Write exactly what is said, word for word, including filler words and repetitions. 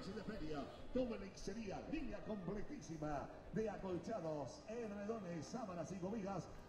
noche de feria. Todo en lencería, línea completísima de acolchados, edredones, sábanas y cobijas